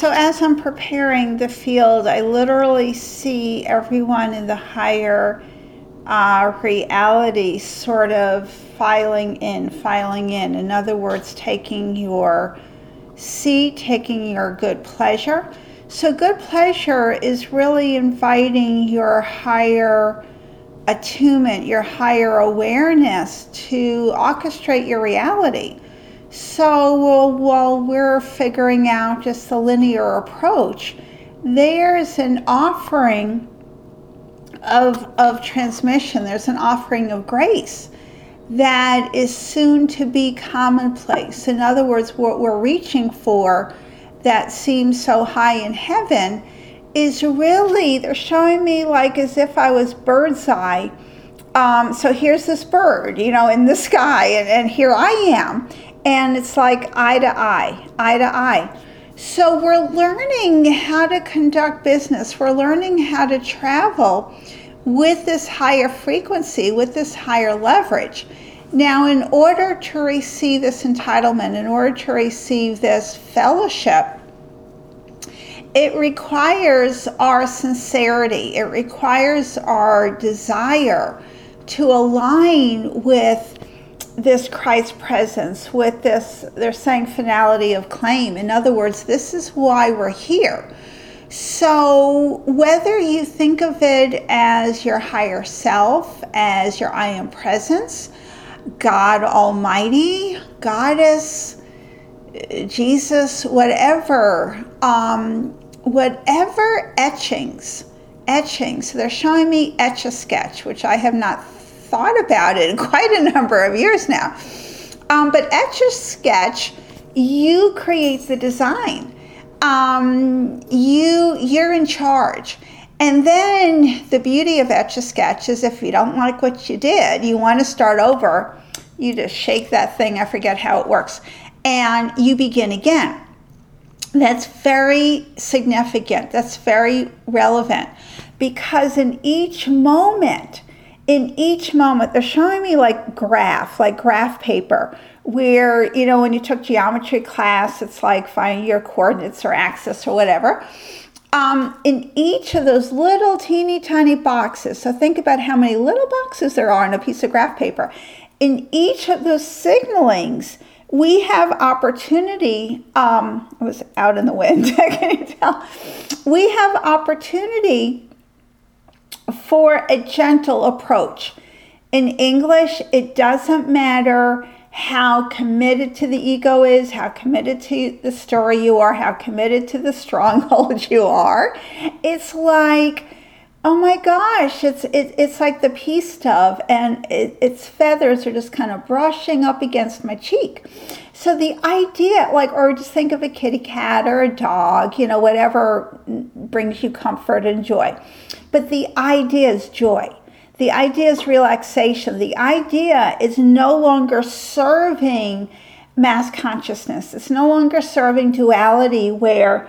So as I'm preparing the field, I literally see everyone in the higher reality sort of filing in. In other words, taking your seat, taking your good pleasure. So good pleasure is really inviting your higher attunement, your higher awareness to orchestrate your reality. So while we're figuring out just the linear approach, there's an offering of transmission. There's an offering of grace that is soon to be commonplace. In other words, what we're reaching for that seems so high in heaven is really, they're showing me like as if I was bird's eye. So here's this bird, in the sky, and here I am. And it's like eye to eye. So we're learning how to conduct business. We're learning how to travel with this higher frequency, with this higher leverage. Now, in order to receive this entitlement, in order to receive this fellowship, it requires our sincerity. It requires our desire to align with this Christ presence, with this, they're saying, finality of claim. In other words, this is why we're here. So whether you think of it as your higher self, as your I am presence, God Almighty, Goddess, Jesus, whatever etchings. So they're showing me Etch-a-Sketch, which I have not thought about it in quite a number of years now. But Etch-a-Sketch, you create the design. You're in charge. And then the beauty of Etch-a-Sketch is if you don't like what you did, you want to start over, you just shake that thing, I forget how it works, and you begin again. That's very significant. That's very relevant, because in each moment, they're showing me like graph paper, where, when you took geometry class, it's like finding your coordinates or axis or whatever. In each of those little teeny tiny boxes, so think about how many little boxes there are on a piece of graph paper. In each of those signalings, we have opportunity. I was out in the wind, can you tell? We have opportunity for a gentle approach. In English, it doesn't matter how committed to the ego is, how committed to the story you are, how committed to the stronghold you are. It's like, oh my gosh, it's like the peace dove, and its feathers are just kind of brushing up against my cheek. So the idea, or just think of a kitty cat or a dog, whatever brings you comfort and joy. But the idea is joy. The idea is relaxation. The idea is no longer serving mass consciousness. It's no longer serving duality where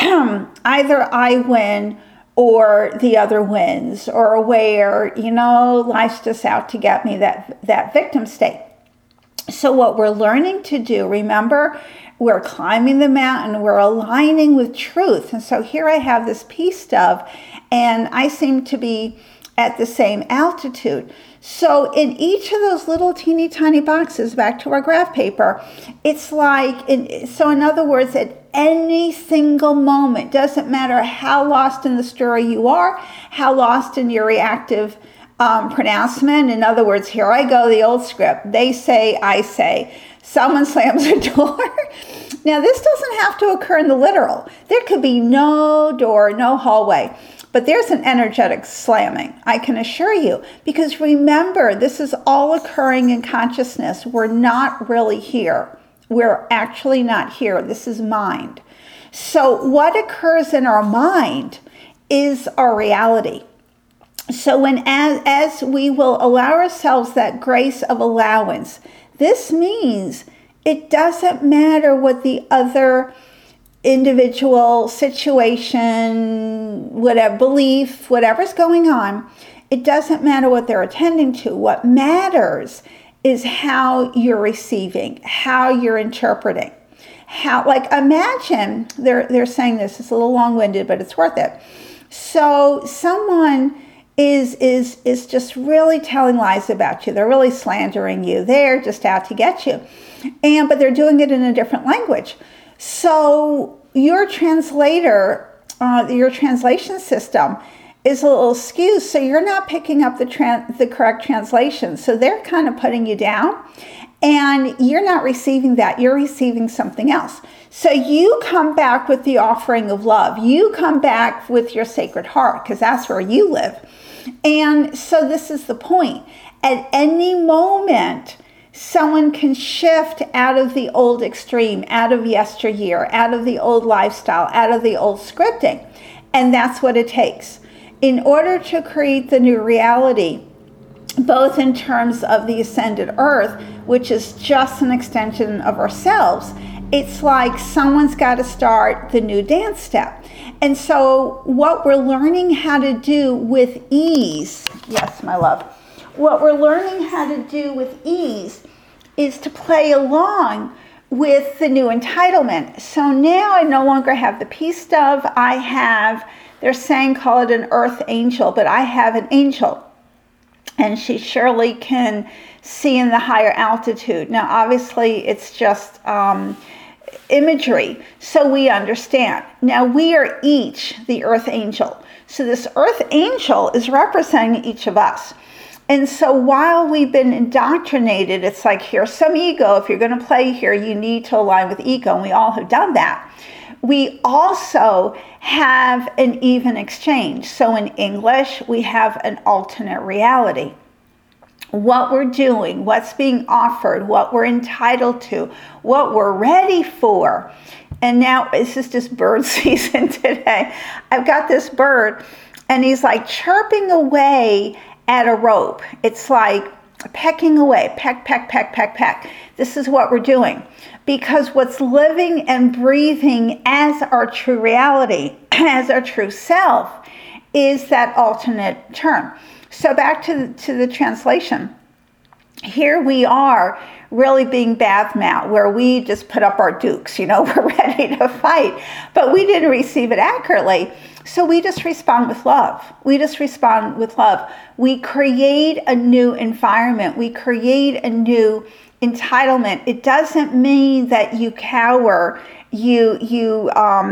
either I win or the other wins, or where, life's just out to get me, that victim state. So what we're learning to do, remember, we're climbing the mountain, we're aligning with truth. And so here I have this peace dove, and I seem to be at the same altitude. So in each of those little teeny tiny boxes, back to our graph paper, it's like, in other words, at any single moment, doesn't matter how lost in the story you are, how lost in your reactive pronouncement. In other words, here I go, the old script. They say, I say. Someone slams a door. Now, this doesn't have to occur in the literal. There could be no door, no hallway. But there's an energetic slamming, I can assure you. Because remember, this is all occurring in consciousness. We're not really here. We're actually not here. This is mind. So what occurs in our mind is our reality. So as we will allow ourselves that grace of allowance, this means it doesn't matter what the other individual situation, whatever belief, whatever's going on, it doesn't matter what they're attending to. What matters is how you're receiving, how you're interpreting, how, like, imagine, they're saying this, it's a little long-winded, but it's worth it. So someone is just really telling lies about you. They're really slandering you. They're just out to get you. But they're doing it in a different language. So your translator, your translation system is a little skewed. So you're not picking up the correct translation. So they're kind of putting you down, and you're not receiving that. You're receiving something else. So you come back with the offering of love. You come back with your Sacred Heart, because that's where you live. And so this is the point. At any moment, someone can shift out of the old extreme, out of yesteryear, out of the old lifestyle, out of the old scripting. And that's what it takes. In order to create the new reality, both in terms of the ascended earth, which is just an extension of ourselves, it's like someone's got to start the new dance step. And so what we're learning how to do with ease, yes, my love, what we're learning how to do with ease is to play along with the new entitlement. So now I no longer have the peace dove. I have, they're saying call it an earth angel, but I have an angel. And she surely can see in the higher altitude. Now, obviously, it's just imagery, so we understand. Now, we are each the earth angel. So this earth angel is representing each of us. And so while we've been indoctrinated, it's like, here's some ego. If you're going to play here, you need to align with ego. And we all have done that. We also have an even exchange. So in English, we have an alternate reality. What we're doing, what's being offered, what we're entitled to, what we're ready for. And now this is just bird season today. I've got this bird, and he's like chirping away at a rope. It's like pecking away, peck, peck, peck, peck, peck. This is what we're doing. Because what's living and breathing as our true reality, as our true self, is that alternate term. So back to the translation. Here we are really being Bathmount, where we just put up our dukes, we're ready to fight. But we didn't receive it accurately. So we just respond with love. We just respond with love. We create a new environment. We create a new entitlement. It doesn't mean that you cower, you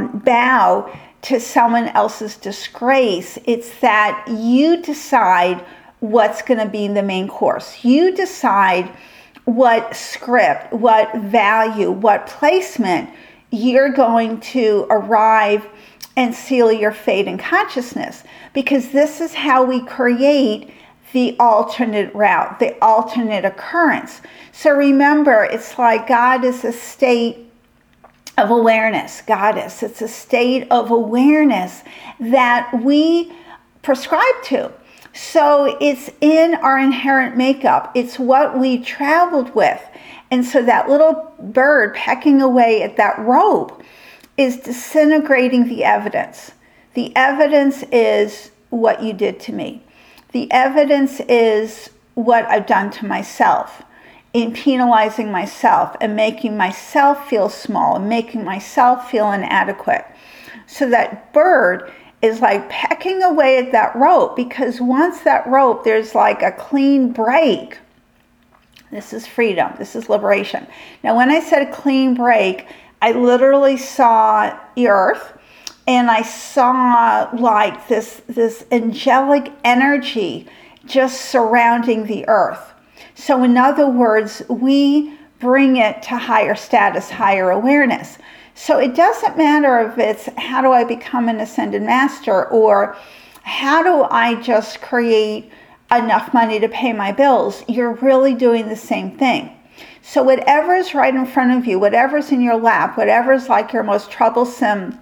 bow to someone else's disgrace. It's that you decide what's going to be the main course. You decide what script, what value, what placement you're going to arrive and seal your fate in consciousness. Because this is how we create the alternate route, the alternate occurrence. So remember, it's like God is a state of awareness, goddess. It's a state of awareness that we prescribe to. So it's in our inherent makeup. It's what we traveled with. And so that little bird pecking away at that rope is disintegrating the evidence. The evidence is what you did to me. The evidence is what I've done to myself in penalizing myself and making myself feel small and making myself feel inadequate. So that bird is like pecking away at that rope, because once that rope, there's like a clean break. This is freedom. This is liberation. Now, when I said a clean break, I literally saw the earth, and I saw like this angelic energy just surrounding the earth. So in other words, we bring it to higher status, higher awareness. So it doesn't matter if it's how do I become an ascended master, or how do I just create enough money to pay my bills. You're really doing the same thing. So whatever's right in front of you, whatever's in your lap, whatever's like your most troublesome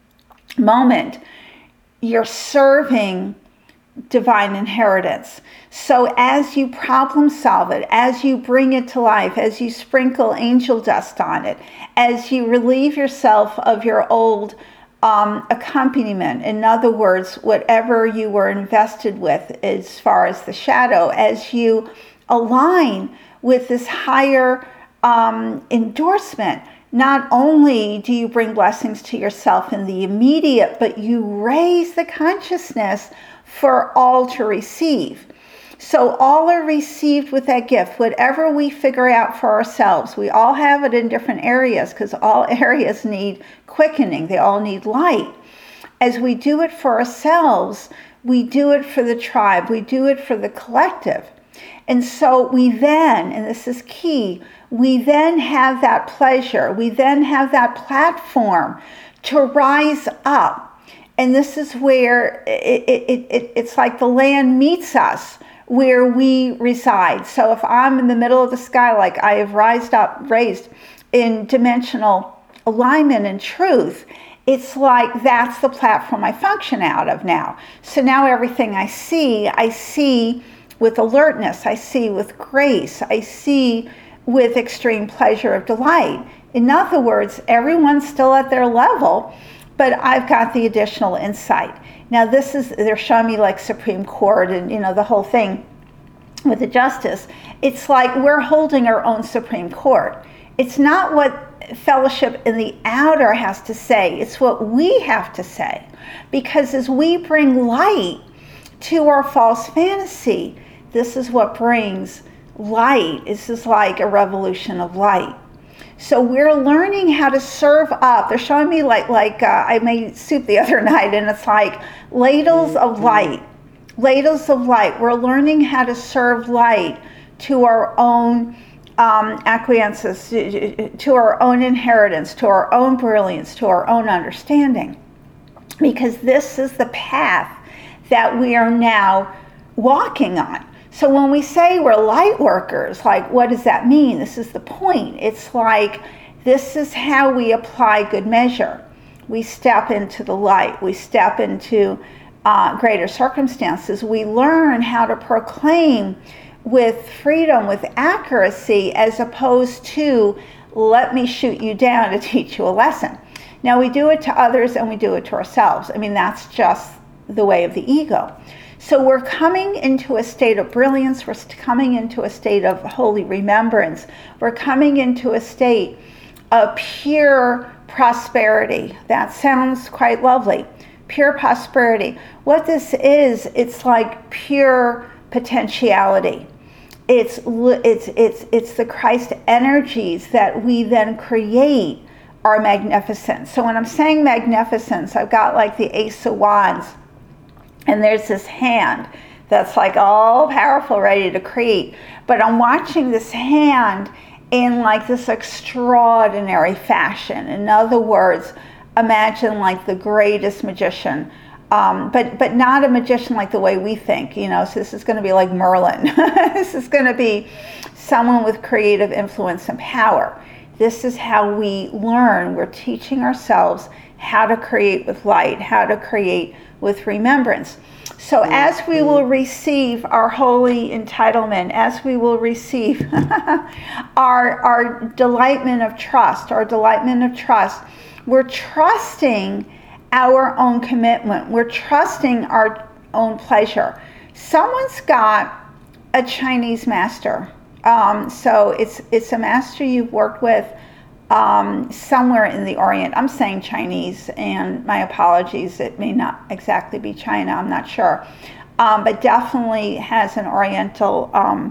moment, you're serving divine inheritance. So as you problem solve it, as you bring it to life, as you sprinkle angel dust on it, as you relieve yourself of your old accompaniment, in other words, whatever you were invested with as far as the shadow, as you align with this higher endorsement, not only do you bring blessings to yourself in the immediate, but you raise the consciousness for all to receive. So all are received with that gift. Whatever we figure out for ourselves, we all have it in different areas because all areas need quickening. They all need light. As we do it for ourselves, we do it for the tribe. We do it for the collective. And so we then, and this is key, we then have that pleasure. We then have that platform to rise up. And this is where it's like the land meets us, where we reside. So if I'm in the middle of the sky, like I have raised in dimensional alignment and truth, it's like that's the platform I function out of now. So now everything I see with alertness, I see with grace, I see with extreme pleasure of delight. In other words, everyone's still at their level, but I've got the additional insight. Now they're showing me like Supreme Court and the whole thing with the justice. It's like we're holding our own Supreme Court. It's not what fellowship in the outer has to say, it's what we have to say. Because as we bring light to our false fantasy, this is what brings light. This is like a revolution of light. So we're learning how to serve up. They're showing me like I made soup the other night, and it's like ladles of light. Ladles of light. We're learning how to serve light to our own acquiescence, to our own inheritance, to our own brilliance, to our own understanding. Because this is the path that we are now walking on. So when we say we're light workers, like what does that mean? This is the point. It's like this is how we apply good measure. We step into the light. We step into greater circumstances. We learn how to proclaim with freedom, with accuracy, as opposed to let me shoot you down to teach you a lesson. Now we do it to others and we do it to ourselves. I mean, that's just the way of the ego. So we're coming into a state of brilliance. We're coming into a state of holy remembrance. We're coming into a state of pure prosperity. That sounds quite lovely. Pure prosperity. What this is, it's like pure potentiality. It's the Christ energies that we then create are magnificent. So when I'm saying magnificence, I've got like the Ace of Wands. And there's this hand that's like all powerful, ready to create. But I'm watching this hand in like this extraordinary fashion. In other words, imagine like the greatest magician, but not a magician like the way we think, So this is going to be like Merlin. This is going to be someone with creative influence and power. This is how we learn. We're teaching ourselves how to create with light, how to create with remembrance. So as we will receive our holy entitlement, as we will receive our delightment of trust, we're trusting our own commitment. We're trusting our own pleasure. Someone's got a Chinese master. So it's a master you've worked with somewhere in the Orient. I'm saying Chinese, and my apologies, it may not exactly be China, I'm not sure. But definitely has an Oriental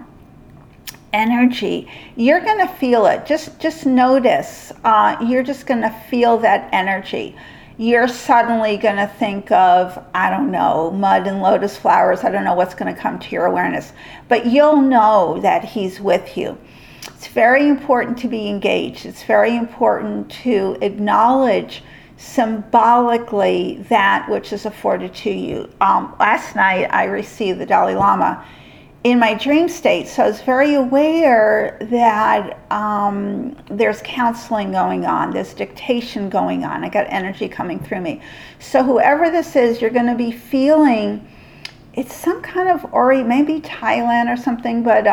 energy. You're going to feel it. Just notice. You're just going to feel that energy. You're suddenly going to think of, I don't know, mud and lotus flowers. I don't know what's going to come to your awareness. But you'll know that he's with you. It's very important to be engaged. It's very important to acknowledge symbolically that which is afforded to you. Last night I received the Dalai Lama in my dream state, so I was very aware that there's counseling going on, there's dictation going on. I got energy coming through me. So whoever this is, you're going to be feeling, it's some kind of maybe Thailand or something, but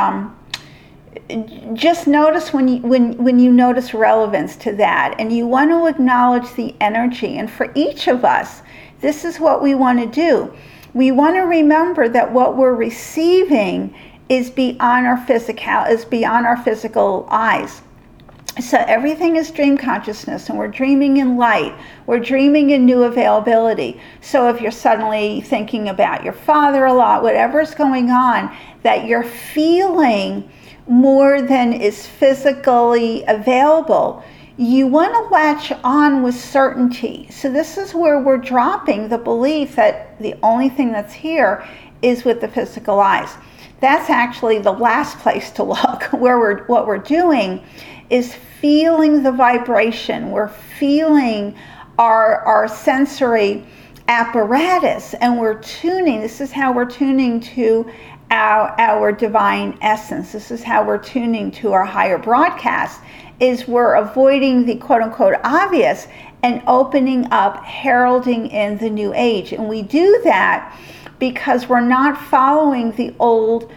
just notice when you notice relevance to that, and you want to acknowledge the energy. And for each of us, this is what we want to do. We want to remember that what we're receiving is beyond our physical eyes. So everything is dream consciousness, and we're dreaming in light. We're dreaming in new availability. So if you're suddenly thinking about your father a lot, whatever's going on, that you're feeling more than is physically available, you want to latch on with certainty. So this is where we're dropping the belief that the only thing that's here is with the physical eyes. That's actually the last place to look. What we're doing is feeling the vibration. We're feeling our sensory apparatus, and we're tuning. This is how we're tuning to our divine essence. This is how we're tuning to our higher broadcast, is we're avoiding the quote-unquote obvious and opening up, heralding in the new age. And we do that because we're not following the old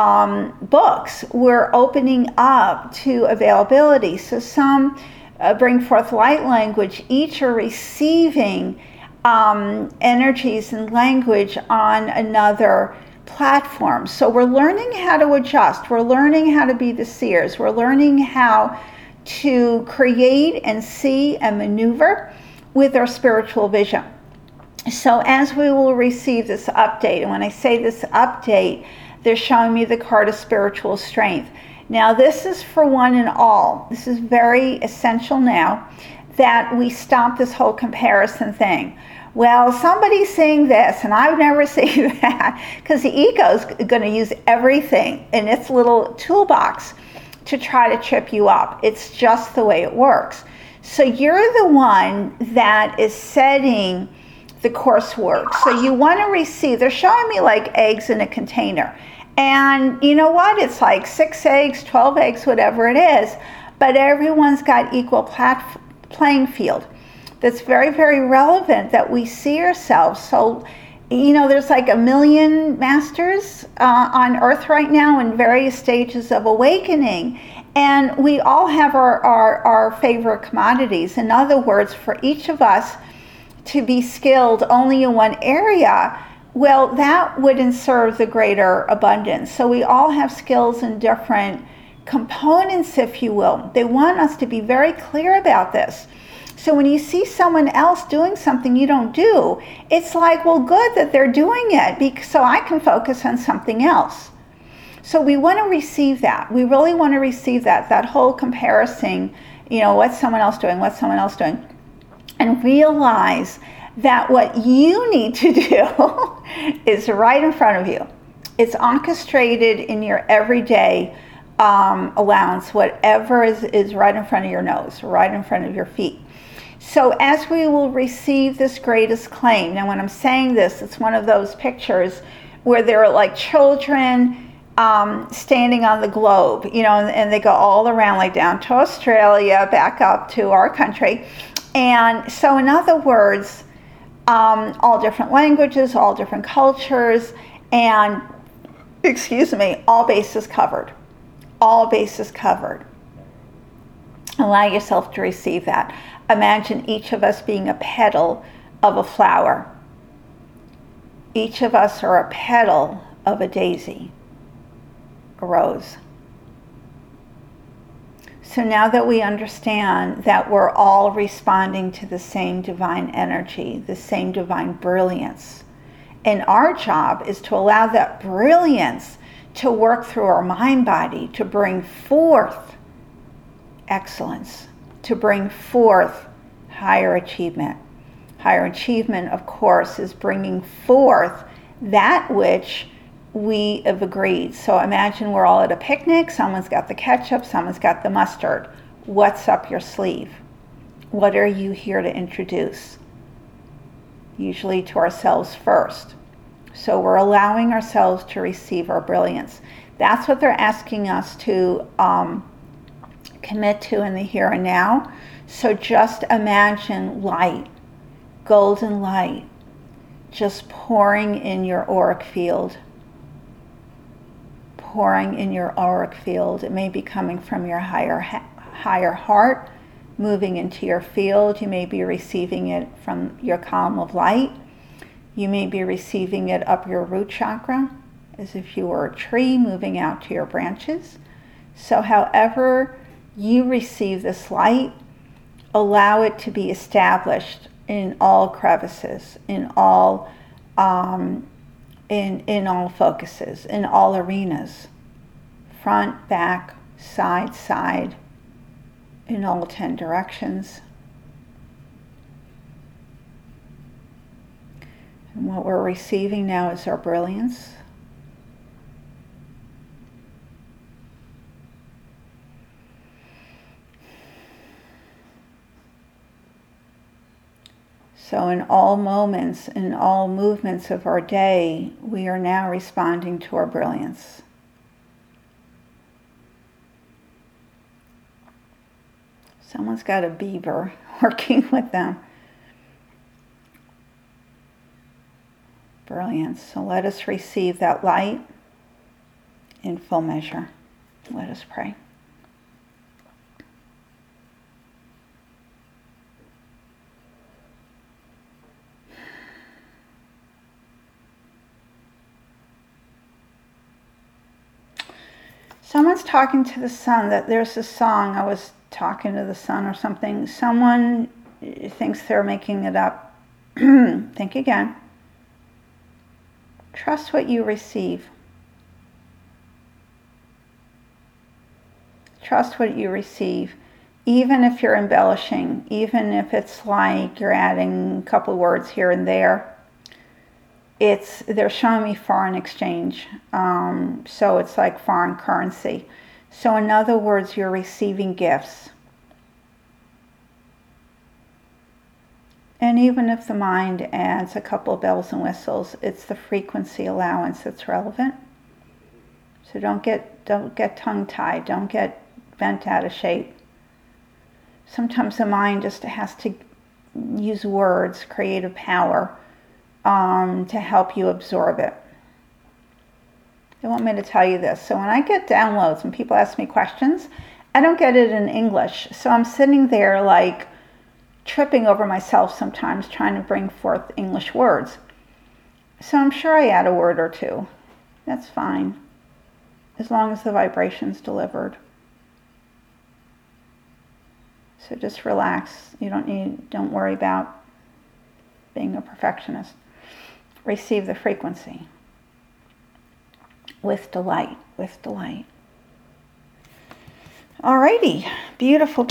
books. We're opening up to availability. So some bring forth light language. Each are receiving energies and language on another platform. So we're learning how to adjust. We're learning how to be the seers. We're learning how to create and see and maneuver with our spiritual vision. So as we will receive this update, and when I say this update, they're showing me the card of spiritual strength. Now this is for one and all. This is very essential now that we stop this whole comparison thing. Well, somebody's saying this, and I would never say that, because the ego is going to use everything in its little toolbox to try to trip you up. It's just the way it works. So you're the one that is setting the coursework. So you want to receive, they're showing me like eggs in a container. And you know what? It's like 6 eggs, 12 eggs, whatever it is. But everyone's got equal playing field. That's very, very relevant that we see ourselves. So, you know, there's like 1 million masters on Earth right now in various stages of awakening. And we all have our favorite commodities. In other words, for each of us to be skilled only in one area, well, that wouldn't serve the greater abundance. So we all have skills in different components, if you will. They want us to be very clear about this. So when you see someone else doing something you don't do, it's like, well, good that they're doing it, so I can focus on something else. So we want to receive that. We really want to receive that whole comparison, you know, what's someone else doing, and realize that what you need to do is right in front of you. It's orchestrated in your everyday allowance, whatever is right in front of your nose, right in front of your feet. So as we will receive this greatest claim, now when I'm saying this, it's one of those pictures where there are like children standing on the globe, you know, and they go all around, like down to Australia, back up to our country. And so in other words, all different languages, all different cultures, and, all bases covered. All bases covered. Allow yourself to receive that. Imagine each of us being a petal of a flower. Each of us are a petal of a daisy, a rose. So now that we understand that we're all responding to the same divine energy, the same divine brilliance, and our job is to allow that brilliance to work through our mind body to bring forth excellence, to bring forth higher achievement. Higher achievement, of course, is bringing forth that which we have agreed. So imagine we're all at a picnic, someone's got the ketchup, someone's got the mustard. What's up your sleeve? What are you here to introduce? Usually to ourselves first. So we're allowing ourselves to receive our brilliance. That's what they're asking us to commit to in the here and now. So just imagine light, golden light, just pouring in your auric field. Pouring in your auric field. It may be coming from your higher heart, moving into your field. You may be receiving it from your column of light. You may be receiving it up your root chakra, as if you were a tree moving out to your branches. So however You receive this light. Allow it to be established in all crevices, in all in all focuses, in all arenas, front, back, side, in all 10 directions. And what we're receiving now is our brilliance. So in all moments, in all movements of our day, we are now responding to our brilliance. Someone's got a beaver working with them. Brilliance. So let us receive that light in full measure. Let us pray. Someone's talking to the sun. That there's a song, I was talking to the sun or something. Someone thinks they're making it up. Think again. Trust what you receive. Trust what you receive. Even if you're embellishing, even if it's like you're adding a couple words here and there, they're showing me foreign exchange. So it's like foreign currency. So in other words, you're receiving gifts. And even if the mind adds a couple of bells and whistles, it's the frequency allowance that's relevant. So don't get tongue-tied. Don't get bent out of shape. Sometimes the mind just has to use words, creative power, to help you absorb it. They want me to tell you this. So when I get downloads and people ask me questions, I don't get it in English. So I'm sitting there like tripping over myself sometimes trying to bring forth English words. So I'm sure I add a word or two. That's fine, as long as the vibration's delivered. So just relax. You don't worry about being a perfectionist. Receive the frequency with delight, with delight. Alrighty, beautiful.